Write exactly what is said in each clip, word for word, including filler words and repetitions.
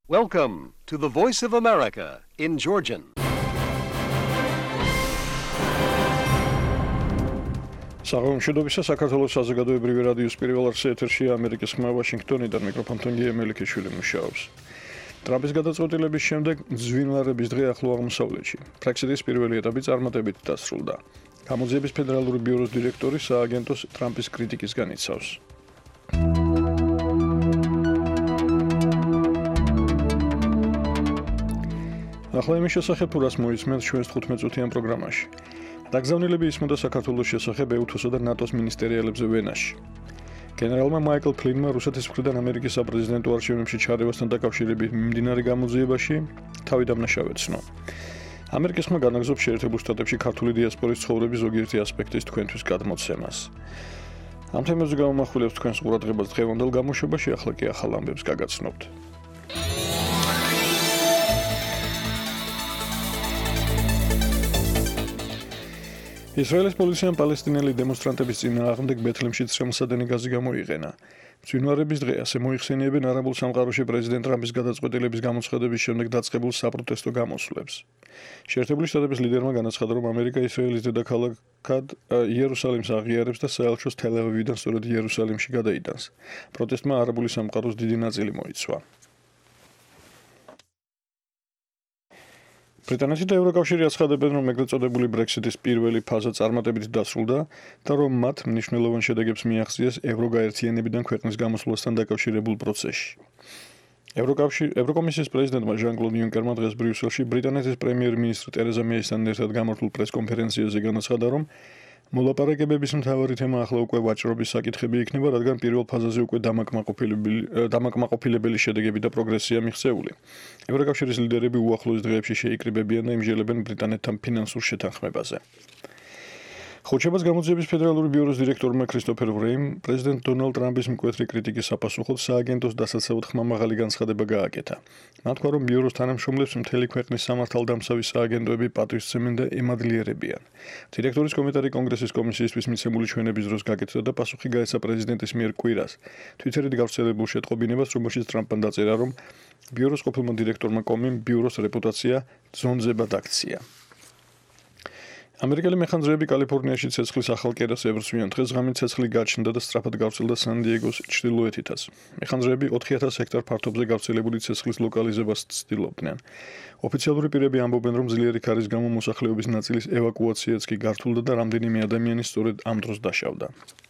Welcome to the Voice of America in Georgian. Საღამოშობისა საქართველოს საზოგადოებრივი რადიოს პირველ არხზე ეთერშია ამერიკის ხმა ვაშინგტონიდან მიკროფონთან გია მელიქიშვილი მუშაობს. ტრამპის გადაწყვეტილების შემდეგ ძვინვარების დღე ახლო აღმოსავლეთში. ბრექსიტის პირველი ეტაპი წარმატებით დასრულდა. გამოძიების ფედერალური ბიუროს დირექტორი სააგენტოს ტრამპის კრიტიკისგან იცავს. ახლა იმის შესახებ რას მოისმენთ ჩვენს თხუთმეტ-წუთიან პროგრამაში. დაგზავნილები ისმოდა საქართველოს შესახებ ეუთოს და ნატოს მინისტერიალებზე ვენაში. გენერალმა მაიკლ ფლინმა რუსეთის მხრიდან ამერიკის საპრეზიდენტო არჩევნებში ჩარევასთან დაკავშირებით მიმდინარე გამოძიებაში თავი დამნაშავე ცნო. ამერიკის ხმა განაგზობს შეერთებულ შტატებში ქართული დიასპორის ცხოვრების ზოგიერთი ასპექტის თქვენთვის გადმოცემას. ამ თემებზე გამომახვილებს თქვენს ყურადღებას დღევანდელ გამოშვებაში, ახლა კი ახალ ამბებს გაგაცნობთ. ისრაელის პოლიციამ პალესტინელი დემონსტრანტების წინააღმდეგ ბეთლემში წრემლსადენი გაზი გამოიყენა. ძვინვარების დღე ასე მოიხსენიებენ არაბულ სამყაროში პრეზიდენტ ტრამპის გადაწყვეტილების გამოცხადების შემდეგ დაწყებულ საპროტესტო გამოსვლებს. შეერთებული შტატების ლიდერმა განაცხადა, რომ ამერიკა ისრაელის დედაქალაქად იერუსალიმს აღიარებს და საელჩოს თელ-ავივიდან სწორედ იერუსალიმში გადაიტანს. პროტესტმა არაბული სამყაროს დიდი ნაწილი მოიცვა. ბრიტანეთი და ევროკავშირი აცხადებენ, რომ ეგრეთ წოდებული ბრექსიტის პირველი ფაზა წარმატებით დასრულდა და რომ მათ მნიშვნელოვან შედეგებს მიაღწიეს ევროგაერთიანებიდან ქვეყნის გამოსვლასთან დაკავშირებულ პროცესში. ევროკომისიის პრეზიდენტმა ჟან-კლოდ იუნკერმა დღეს ბრიუსელში ბრიტანეთის პრემიერ-მინისტრ ტერეზა მეისთან ერთად გამართულ პრეს-კონფერენციაზე განაცხადა, რომ მოლაპარაკებების მთავარი თემა ახლა უკვე ვაჭრობის საკითხები იქნება, რადგან პირველ ფაზაზე უკვე დამაკმაყოფილებელი შედეგები და პროგრესია მიღწეული. ევროკავშირის ლიდერები უახლოეს დღეებში შეიკრიბებიან და იმჟელებენ ბრიტანეთთან ფინანსურ შეთანხმებაზე. ხუთშაბათს გამოძიების ფედერალური ბიუროს დირექტორმა ქრისტოფერ ვრეიმ პრეზიდენტ დონალდ ტრამპის მკვეთრი კრიტიკის საპასუხოდ სააგენტოს დასაცავად ხმამაღალი განცხადება გააკეთა. მათ თქვა, რომ ბიუროს თანამშრომლებს მთელი ქვეყნის სამართალდამცავი სააგენტოები პატივისცემენ და ემადლიერებიან. დირექტორის კომენტარი კონგრესის კომისიისთვის მიცემული ჩვენების დროს გაკეთდა და პასუხი გაეცა პრეზიდენტის მიერ კვირას. თვიტერით გავრცელებულ შეტყობინებას, რომელშიც ტრამპმა დაწერა, რომ ბიუროს ყოფილმა დირექტორმა კომიმ ბიუროს რეპუტაცია ძონძებად აქცია. ამერიკელი მეხანძრეები კალიფორნიაში ცეცხლის ახალ კერას ებრძვიან. დღეს ღამით ცეცხლი გაჩნდა და სწრაფად გავრცელდა სან-დიეგოს ჩრდილოეთითაც. მეხანძრეები ოთხი ათას ჰექტარ ფართობზე გავრცელებული ცეცხლის ლოკალიზებას ცდილობდნენ. ოფიციალური პირები ამბობენ, რომ ძლიერი ქარის გამო მოსახლეობის ნაწილის ევაკუაციაც კი გართულდა და რამდენიმე ადამიანი სწორედ ამ დროს დაშავდა.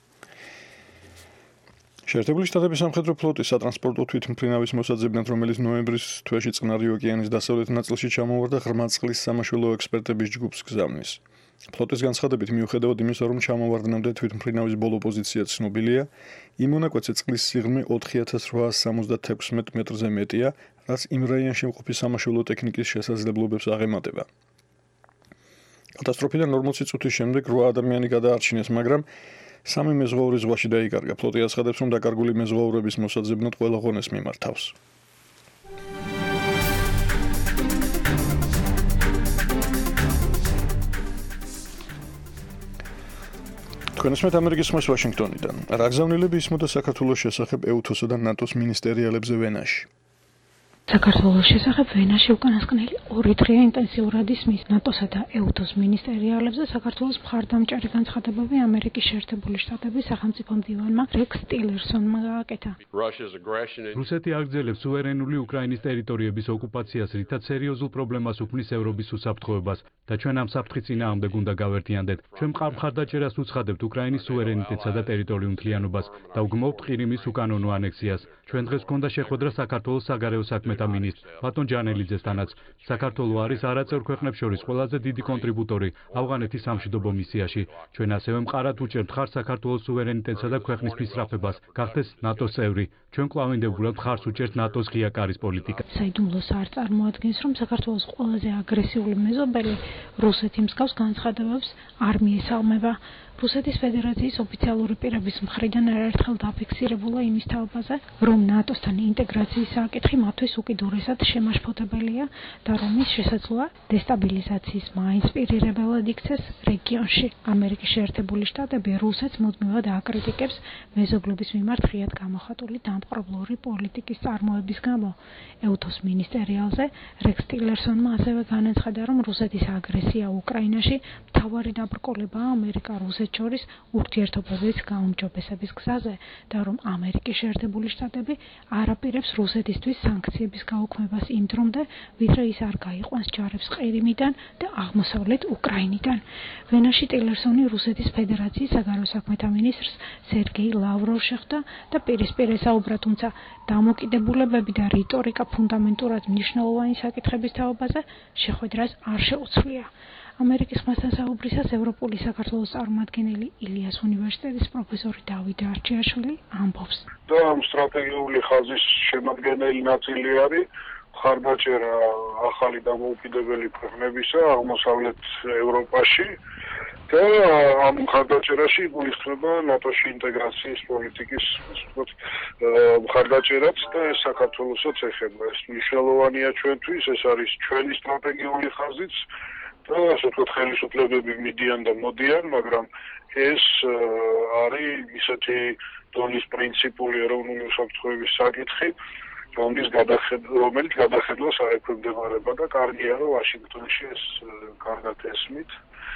შეერთებული შტატების სამხედრო ფლოტის სატრანსპორტო თვითმფრინავის მოსაძებნად, რომელიც ნოემბრის თვეში წყნარი ოკეანის დასავლეთ ნაწილში ჩამოვარდა, ღრმა წყლის სამაშველო ექსპერტების ჯგუფს გზავნის. ფლოტის განცხადებით, მიუხედავად იმისა, რომ ჩამოვარდნამდე თვითმფრინავის ბოლო პოზიცია ცნობილია, იმ მონაკვეთზე წყლის სიღრმე ოთხი ათას რვაას სამოცდათექვსმეტ მეტრზე მეტია, რაც იმ რაიონში მყოფი სამაშველო ტექნიკის შესაძლებლობებს აღემატება. კატასტროფიდან ორმოცი წუთის შემდეგ რვა ადამიანი გადაარჩინეს, მაგრამ სამი მეზღვაური ზღვაში დაიკარგა. ფლოტი აცხადებს, რომ დაკარგული მეზღვაურების მოსაძებნად ყველა ღონეს მიმართავს. თქვენ ესმით ამერიკის ხმას ვაშინგტონიდან. რაგზავნილები ისმოდა საქართველოს შესახებ ეუთოს და ნატოს მინისტერიალებზე ვენაში. საქართველოს შესახებ ვენაში უკანასკნელი ორი დღეა ინტენსიურად ისმის ნატოსა და ეუთოს მინისტერიალებზე საქართველოს მხარდამჭერი განცხადებები ამერიკის შეერთებული შტატების სახელმწიფო მდივანმა რეკს ტილერსონმა გააკეთა. რუსეთი აგრძელებს სუვერენული უკრაინის ტერიტორიების ოკუპაციას, რითაც სერიოზულ პრობლემას უქმნის ევროპის უსაფრთხოებას და ჩვენ ამ საფრთხის წინააღმდეგ უნდა გავერთიანდეთ. ჩვენ მხარდაჭერას უცხადებთ უკრაინის სუვერენიტეტსა და ტერიტორიულ მთლიანობას და უგმობთ ყირიმის უკანონო ანექსიას. ჩვენ დღეს გვქონდა შეხვედრა საქართველოს საგარეო საქმეთა მინისტრ ბატონ ჯანელიძესთანაც. საქართველო არის არაწევრ ქვეყნებს შორის ყველაზე დიდი კონტრიბუტორი ავღანეთის სამშვიდობო მისიაში. ჩვენ ასევე მყარად უჭერთ მხარს საქართველოს სუვერენიტეტსა და ქვეყნის მისწრაფებას, გახდეს ნატოს წევრი. ჩვენ კვლავინდებურად მხარს უჭერთ ნატოს ღია კარის პოლიტიკას. საიდუმლოს არ წარმოადგენს, რომ საქართველოს ყველაზე აგრესიული მეზობელი რუსეთი მსგავს განცხადებებს არ მიესალმება. რუსეთის ფედერაციის ოფიციალური პირების მხრიდან არაერთხელ დაფიქსირებულა იმის თაობაზე, რომ ნატოსთან ინტეგრაციის საკითხი მათთვის უკიდურესად შემაშფოთებელია და რომ ის შესაძლოა დესტაბილიზაციის მაინსპირირებელად იქცეს რეგიონში. ამერიკის შეერთებული შტატები რუსეთს მუდმივად აკრიტიკებს მეზობლების მიმართ ღიად გამოხატული დამპყრობლური პოლიტიკის წარმოების გამო. ეუთოს მინისტერიალზე რექს ტილერსონმა ასევე განაცხადა, რომ რუსეთის აგრესია უკრაინაში მთავარი დაბრკოლებაა ამერიკა-რუსეთს შორის ურთიერთობების გაუმჯობესების გზაზე და რომ ამერიკის შეერთებული შტატები არ აპირებს რუსეთისთვის სანქციების გაუქმებას იმ დრომდე, ვიდრე ის არ გაიყვანს ჯარებს ყირიმიდან და აღმოსავლეთ უკრაინიდან. ვენაში ტილერსონი რუსეთის ფედერაციის საგარეო საქმეთა მინისტრს სერგეი ლავროვს შეხვდა და პირისპირ ესაუბრა, თუმცა დამოკიდებულებები და რიტორიკა ფუნდამენტურად მნიშვნელოვანი საკითხების თაობაზე შეხვედრას არ შეუცვლია. ამერიკის ხმასთან საუბრისას ევროპული საქართველოს წარმომადგენელი ილიას უნივერსიტეტის პროფესორი დავით არჩიაშვილი ამბობს. და ამ სტრატეგიული ხაზის შემადგენელი ნაწილი არის მხარდაჭერა ახალი დამოუკიდებელი ქვეყნებისა აღმოსავლეთ ევროპაში და ამ მხარდაჭერაში გულისხმება ნატოში ინტეგრაციის პოლიტიკის მხარდაჭერაც და ეს საქართველოსაც ეხება. ეს მნიშვნელოვანია ჩვენთვის, ეს არის ჩვენი სტრატეგიული ხაზიც და ასე ვთქვათ ხელისუფლებები მიდიან და მოდიან, მაგრამ ეს არის ისეთი დონის პრინციპული ეროვნული უსაფრთხოების საკითხი, რომელიც რომელიც გადახედვას არ ექვემდებარება და კარგია, რომ ვაშინგტონში ეს კარგად ესმით.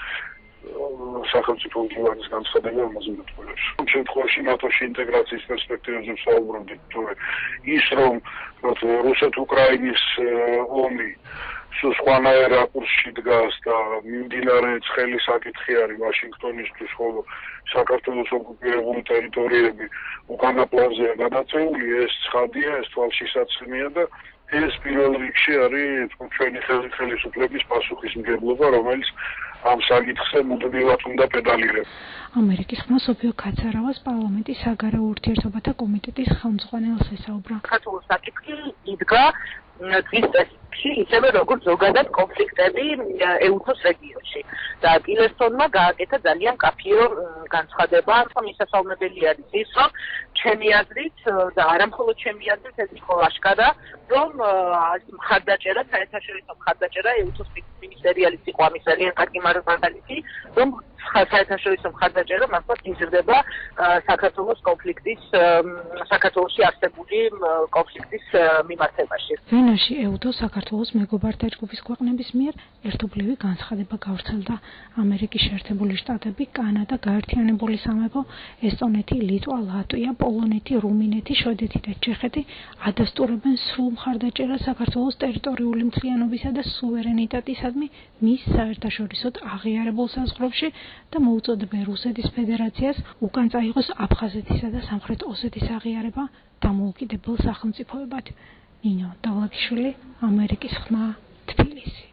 სახელმწიფო მდივანის განცხადება ამაზე მეტყველებს. ამ შემთხვევაში ნატოში ინტეგრაციის პერსპექტივებზე ვსაუბრობდით, თორე ის რომ რუსეთ-უკრაინის ომი სხვანაირ რაკურსში დგას და მიმდინარე ცხელი საკითხი არის ვაშინგტონისთვის, ხოლო საქართველოს ოკუპირებული ტერიტორიები უკანა პლანზეა გადაწეული, ეს ცხადია, ეს თვალშისაცემია და ეს პირველ რიგში არის ჩვენი ხელისუფლების პასუხისმგებლობა, რომელიც ამ საკითხზე მუდმივად უნდა პედალირებს. ამერიკის ხმა სოფიო კაცარავას პარლამენტის საგარეო ურთიერთობათა კომიტეტის ხელმძღვანელს ესაუბრა. საქართველოს საკითხი იდგა დღის წესში, ისევე როგორც ზოგადად კონფლიქტები ეუთოს რეგიონში. და ტილერსონმა გააკეთა ძალიან კაფიო განცხადება, რომ მისასალმებელი არის ის, რომ ჩემი აზრით და არა მხოლოდ ჩემი აზრით, ეს იყო აშკარა, რომ მხარდაჭერა, საერთაშორისო მხარდაჭერა ეუთოს მინისტერიალის იყო ამის ძალიან კარგი მაგალითი, რომ საერთაშორისო მხარდაჭერა მართლაც იზრდება საქართველოს კონფლიქტის, საქართველოში არსებული კონფლიქტის მიმართებაში. ვენაში ეუთოს საქართველოს მეგობართა ჯგუფის ქვეყნების მიერ ერთობლივი განცხადება გავრცელდა. ამერიკის შეერთებული შტატები, კანადა, გაერთიანებული სამეფო, ესტონეთი, ლიტვა, ლატვია, პოლონეთი, რუმინეთი, შვედეთი და ჩეხეთი ადასტურებენ სრულ მხარდაჭერას საქართველოს ტერიტორიული მთლიანობისა და სუვერენიტეტისადმი მის საერთაშორისოდ აღიარებულ საზღვრებში და მოუწოდებენ რუსეთის ფედერაციას უკან წაიღოს აფხაზეთისა და სამხრეთ ოსეთის აღიარება დამოუკიდებელ სახელმწიფოებად. ნინო დავლაკიშვილი, ამერიკის ხმა, თბილისი.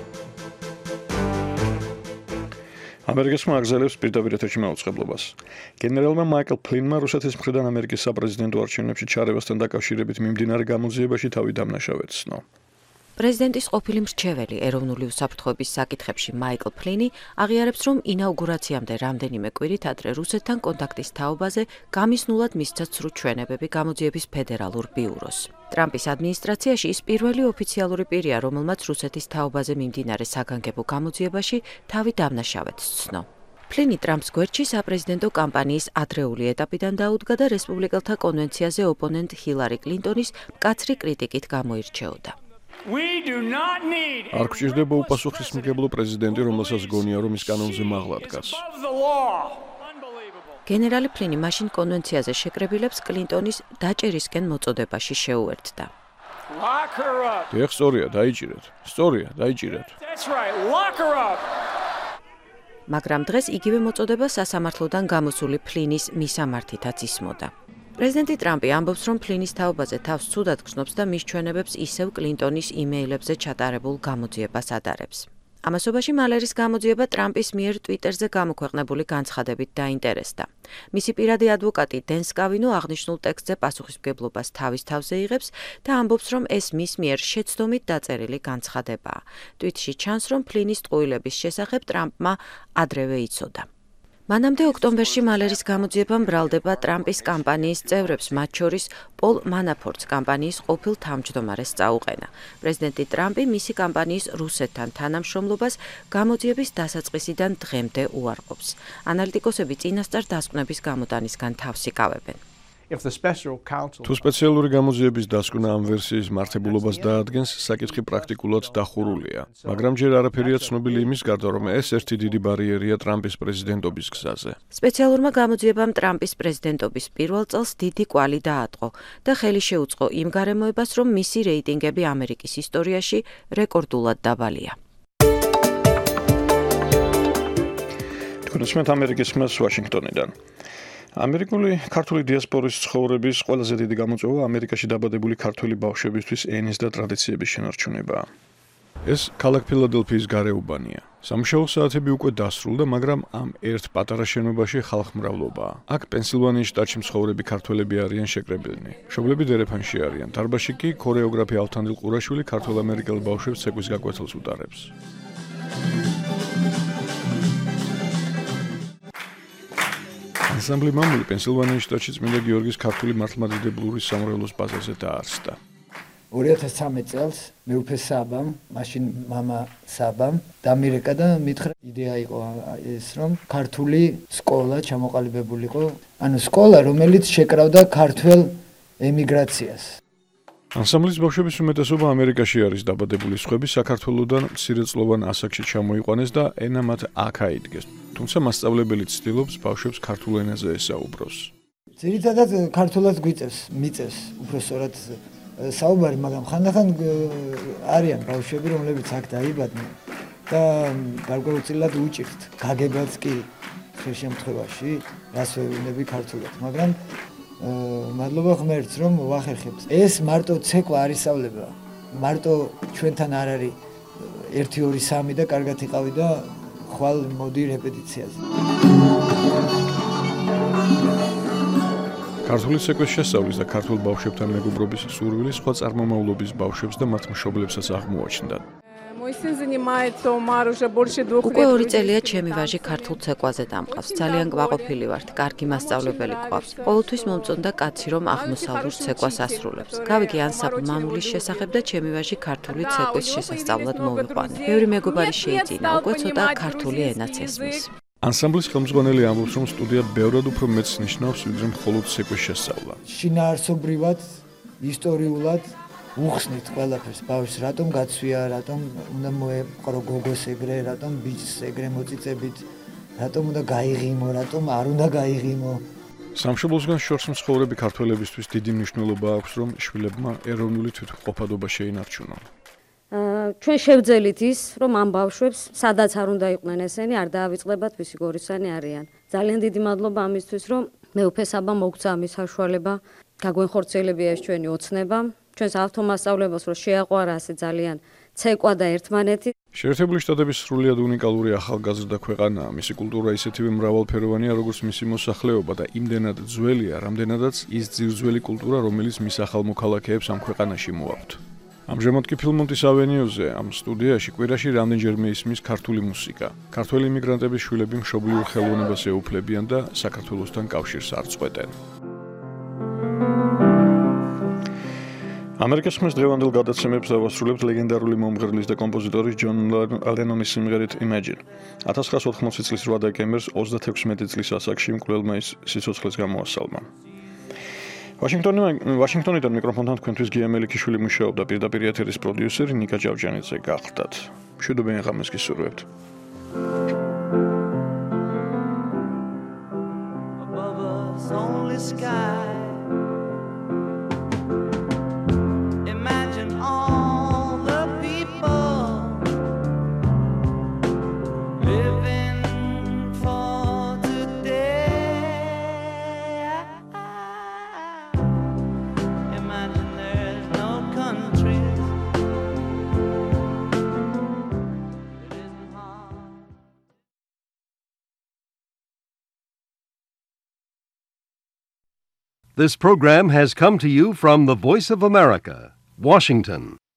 ამერიკის ხმა აგზელებს პირდაპირ ეთერში მაუწყებლობას. გენერალმა მაიკლ ფლინმა რუსეთის მხრიდან ამერიკის საპრეზიდენტო არჩევნებში ჩარევასთან დაკავშირებით მიმდინარე გამოძიებაში თავი დამნაშავედ ცნო. პრეზიდენტის ყოფილი მრჩეველი ეროვნული უსაფრთხოების საკითხებში მაიკლ ფლინი აღიარებს, რომ ინაუგურაციამდე რამდენიმე კვირით ადრე რუსეთთან კონტაქტის თაობაზე გამისნულად მისცა ცრუ ჩვენებები გამოძიების ფედერალურ ბიუროს. ტრამპის ადმინისტრაციაში ის პირველი ოფიციალური პირია, რომელმაც რუსეთის თაობაზე მიმდინარე საგანგებო გამოძიებაში თავი დამნაშავედ ცნო. ფლინი ტრამპს გვერდში საპრეზიდენტო კამპანიის ადრეული ეტაპიდან დაუდგა და რესპუბლიკელთა კონვენციაზე ოპონენტ ჰილარი კლინტონის მკაცრი კრიტიკით გამოირჩეოდა. არ გვჭირდება უპასუხისმგებლო პრეზიდენტი, რომელსაც გონია, რომ ის კანონზე მაღლა დგას. გენერალი ფლინი მაშინ კონვენციაზე შეკრებილებს კლინტონის დაჭერისკენ მოწოდებაში შეუერთდა. დიახ, სწორია, დაიჭირეთ. სწორია, დაიჭირეთ. მაგრამ დღეს იგივე მოწოდება სასამართლოდან გამოსული ფლინის მისამართითაც ისმოდა. პრეზიდენტი ტრამპი ამბობს, რომ ფლინის თაობაზე თავს ცუდად გრძნობს და მის ჩვენებებს ისევ კლინტონის იმეილებზე ჩატარებულ გამოძიებას ადარებს. ამასობაში მალერის გამოძიება ტრამპის მიერ ტვიტერზე გამოქვეყნებული განცხადებით დაინტერესდა. მისი პირადი ადვოკატი დენ სკავინო აღნიშნულ ტექსტზე პასუხისმგებლობას თავის თავზე იღებს და ამბობს, რომ ეს მის მიერ შეცდომით დაწერილი განცხადებაა. ტვიტში ჩანს, რომ ფლინის ტყუილების შესახებ ტრამპმა ადრევე იცოდა. მანამდე ოქტომბერში მალერის გამოძიებამ ბრალდება ტრამპის კამპანიის წევრებს, მათ შორის პოლ მანაფორტს კამპანიის ყოფილ თავმჯდომარეს წაუყენა. პრეზიდენტი ტრამპი მისი კამპანიის რუსეთთან თანამშრომლობას გამოძიების დასაწყისიდან დღემდე უარყოფს. ანალიტიკოსები წინასწარ დასკვნების გამოტანისგან თავს იკავებენ. თუ სპეციალური გამოძიების დასკვნა ამ ვერსიის მართებულობას დაადგენს, საკითხი პრაქტიკულად დახურულია. მაგრამ ჯერ არაფერია ცნობილი იმის გარდა, რომ ეს ერთი დიდი ბარიერია ტრამპის პრეზიდენტობის გზაზე. სპეციალურმა გამოძიებამ ტრამპის პრეზიდენტობის პირველ წელს დიდი კვალი დაატყო და ხელი შეუწყო იმ გარემოებას, რომ მისი რეიტინგები ამერიკის ისტორიაში რეკორდულად დაბალია. თქვენ უსმენთ ამერიკის ხმას ვაშინგტონიდან. ამერიკული ქართული დიასპორის ცხოვრების ყველაზე დიდი გამოწვევა ამერიკაში დაბადებული ქართველი ბავშვებისთვის ენის და ტრადიციების შენარჩუნებაა. ეს ქალაქ ფილადელფიის გარეუბანია. სამუშაო საათები უკვე დასრულდა, მაგრამ ამ ერთ პატარა შენობაში ხალხმრავლობაა. აქ პენსილვანიის შტატში მცხოვრები ქართველები არიან შეკრებილნი. მშობლები დერეფანში არიან. დარბაზში კი ქორეოგრაფი ალთანდილ ყურაშვილი ქართველ-ამერიკელ ბავშვებს ცეკვის გაკვეთილს უტარებს. ანსამბლი მამული პენსილვანიის შტატში წმინდა გიორგის ქართული მართლმადიდებლური სამრევლოს ბაზაზე დაარსდა. ორი ათას ცხრამეტ წელს მეუფე საბამ, მაშინ მამა საბამ დამირეკა და მითხრა იდეა იყო ეს რომ ქართული სკოლა ჩამოყალიბებულიყო, ანუ სკოლა რომელიც შეკრავდა ქართველ ემიგრაციას. ანსამბლის ბავშვების უმეტესობა ამერიკაში არის დაბადებული, სხვები საქართველოდან მცირეწლოვან ასაკში ჩამოიყვანეს და ენა მათ აქ აიდგეს. თუმცა მასწავლებელი ცდილობს ბავშვებს ქართულ ენაზე ესაუბროს. ძირითადად ქართულად გვიწევს, მიწევს უბრალოდ საუბარი, მაგრამ ხანდახან არიან ბავშვები, რომლებიც აქ დაიბადნენ და გარკვეულწილად უჭირთ. გაგებაც კი ხშირ შემთხვევაში რას ვეუბნები ქართულად, მაგრამ მადლობა ღმერთს, რომ ვახერხებთ. ეს მარტო ცეკვა არ ისწავლება. მარტო ჩვენთან არ არის ერთი ორი სამი და კარგად იყავი და ხვალ მოდი რეპეტიციაზე. ქართული ცეკვის შესწავლის და ქართულ ბავშვებთან მეგობრობის სურვილი სხვა წარმომავლობის ბავშვებს და მათ მშობლებსაც აღმოაჩნდათ. უკვე ორი წელია ჩემი ვაჟი ქართულ ცეკვაზე დამყავს. ძალიან კმაყოფილი ვართ, კარგი მასწავლებელი გვყავს. ყოველთვის მომწონდა კაცი, რომ აღმოსავლურ ცეკვას ასრულებს. გავიგე ანსამბლ მამულის შესახებ და ჩემი ვაჟი ქართული ცეკვის შესასწავლად მოვიყვანე. ბევრი მეგობარი შეიძინა, უკვე ცოტა ქართული ენაც ესმის. ანსამბლის ხელმძღვანელი ამბობს, რომ სტუდია ბევრად უფრო მეტს ნიშნავს, ვიდრე მხოლოდ ცეკვის შესწავლა. შინაარსობრივად, ისტორიულად უხსნით ყველაფერს. ბავშვს რატომ გაცვია, რატომ უნდა მოეყრო გოგოს ეგრე, რატომ ბიჭს ეგრე მოწიწებით, რატომ უნდა გაიღიმო, რატომ არ უნდა გაიღიმო. სამშობლოსგან შორს მცხოვრები ქართველებისთვის დიდი მნიშვნელობა აქვს, რომ შვილებმა ეროვნული თვითმყოფადობა შეინარჩუნონ. ჩვენ შევძელით ის, რომ ამ ბავშვებს, სადაც არ უნდა იყვნენ ესენი, არ დაავიწყდებათ, ვისი გორისანი არიან. ძალიან დიდი მადლობა ამისთვის, რომ მეუფე საბამ მოგცა ამის საშუალება, გაგვენხორციელებია ეს ჩვენი ოცნება. ჩვენს ავტომასწავლებლებს რომ შეაყვარა ასე ძალიან ცეკვა და ერთმანეთი. შეერთებული შტატების სრულიად უნიკალური ახალგაზრდა ქვეყანაა. მისი კულტურა ისეთივე მრავალფეროვანია, როგორც მისი მოსახლეობა და იმდენად ძველია, რამდენადაც ის ძირძველი კულტურა, რომელიც მის ახალ მოქალაქეებს ამ ქვეყანაში მოაქვთ. ამჟამად კი ფილმონტის ავენიუზე, ამ სტუდიაში კვირაში რამდენჯერმე ისმის ქართული მუსიკა. ქართველი იმიგრანტების შვილები მშობლიურ ხელოვნებას ეუფლებიან და საქართველოსთან კავშირს არ წყვეტენ. ამერიკის ხმის დღევანდელ გადაცემებს დავასრულებთ ლეგენდარული მომღერლის და კომპოზიტორის ჯონ ლენონის სიმღერით Imagine. ათას ცხრაასი ოთხმოცი წლის რვა დეკემბერს ოცდათექვსმეტი წლის ასაკში მკვლელმა ის სიცოცხლეს გამოასალმა. ვაშინგტონიდან მიკროფონთან თქვენთვის გია მელიქიშვილი მუშაობდა, პირდაპირ ეთერის პროდიუსერი ნიკა ჭავჭანიძე გახლდათ. მშვიდობიან ღამეს გისურვებთ. This program has come to you from the Voice of America, Washington.